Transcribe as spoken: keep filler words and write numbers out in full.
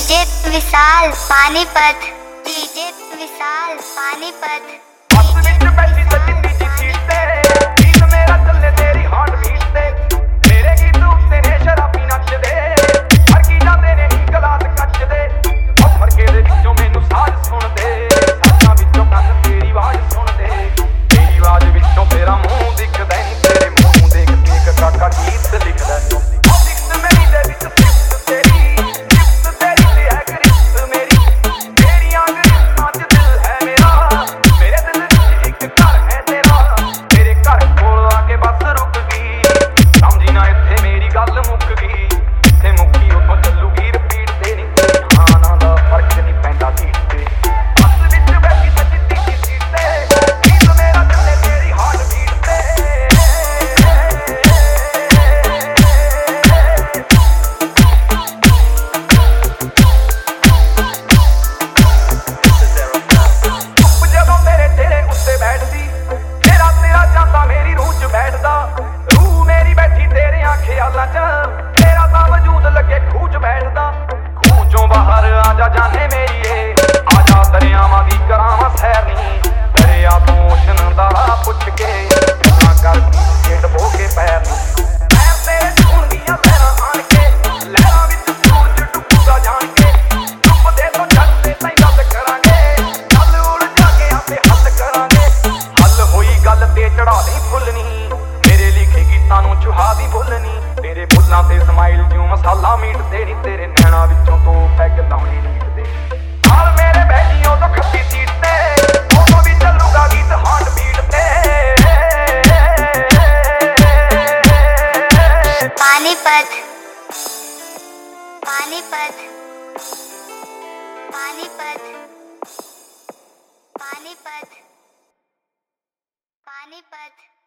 DJ Vishal Panipat, DJ Vishal Panipat. Bus विच बैठी सजदी जी seat ते, गीत मेरा चले तेरी हार्ट बीट ते। मेरे गीत उत्ते ने शराबी नचदे, फड़की जांदे ने नी गलास कचदे। ओ फड़के दे विचों मैनू साज सुणदे, साजां विचों कंन तेरी आवाज सुणदे। तेरी आवाज विचों तेरा मूंह दिखदा नी, तेरे मूंह नूं देख देख काका गीत लिखदा। ओ लिखत मेरी दे विच सिफ्त तेरी, सिफ्त तेरी ते है गिरफ्त मेरी। तेरियां गिरफ्तां च दिल है मेरा, मेरे दिल विच इक घर है तेरा। तेरे घर कोल आके बस रुक गई, समझी ना इत्थे मेरी गल मुक गई। जिथे मुक्की उत्थों चलूगी रिपीट ते नी, तेरी हां नां दा फर्क नी पैंदा सीट ते। बस विच बैठी सजदी जी सीट ते, गीत मेरा चले तेरी हार्ट बीट ते। ਧੁੱਪ ਜਦੋਂ ਮੇਰੇ ਚਿਹਰੇ ਉੱਤੇ ਬੈਠਦੀ, ਤੇਰਾ ਤੇਰਾ ਜਾਂਦਾ ਮੇਰੀ ਰੂਹ 'ਚ ਬੈਠਦਾ। ਰੂਹ ਮੇਰੀ ਬੈਠੀ ਤੇਰਿਆਂ ਖਿਆਲਾਂ 'ਚ, ਤੇਰਾ ਤਾਂ ਵਜੂਦ ਲੱਗੇ ਖੂਹ 'ਚ ਬੈਠਦਾ। ਖੂਹ 'ਚੋਂ ਬਾਹਰ ਆ ਜਾ ਜਾਨੇ ਮੇਰੀਏ, ਆ ਜਾ ਦਰਿਆਵਾਂ ਦੀ ਕਰਾਵਾਂ ਸੈਰ ਨੀ। ਦਰਿਆ ਤੋਂ ਓਸ਼ਨ ਦਾ ਰਾਹ ਪੁੱਛ ਕੇ, ਗੱਲਾਂ ਕਰਦੀ ਏ ਡਬੋ ਕੇ ਪੈਰ ਨੀ। ਪੈਰ ਤੇਰੇ 'ਚ ਹੋਣਗੀਆਂ ਲਹਿਰਾਂ ਆਣ ਕੇ, ਲਹਿਰਾਂ ਵਿੱਚ ਸੂਰਜ ਡੁੱਬੂਗਾ ਜਾਣ ਕੇ। ਡੁੱਬਦੇ ਤੋਂ ਛੱਡ ਤੇ ਤਾਈਂ ਗੱਲ ਕਰਾਂਗੇ, ਗੱਲ ਉਲਝਾ ਕੇ ਆਪੇ ਹੱਲ ਕਰਾਂਗੇ। ਹੱਲ ਹੋਈ ਗੱਲ ਤੇ ਚੜਾ ਦੇ ਫੁੱਲ ਨੀ, ਮੇਰੇ ਲਿਖੇ ਗੀਤਾਂ ਨੂੰ ਚੁਹਾ ਦੀ ਬੁੱਲ ਨੀ। ਤੇਰੇ ਬੁੱਲਾਂ ਤੇ ਸਮਾਈਲ ਜਿਉਂ ਮਸਾਲਾ ਮੀਟਦੇ ਨੀ, ਤੇਰੇ ਨੈਣਾ ਵਿੱਚੋਂ ਤੋਂ ਪੈਗ ਲਾਉਣੇ ਨੀਟਦੇ। ਨਾਲ ਮੇਰੇ ਬੈਠੀ ਉਦੋਂ ਖੱਬੀ ਸੀਟ ਤੇ, ਉਦੋਂ ਵੀ ਚੱਲੂਗਾ ਗੀਤ ਹਾਰਟ ਬੀਟ ਤੇ। पानीपत, पानीपत, पानीपत, पानीपत, पानीपत।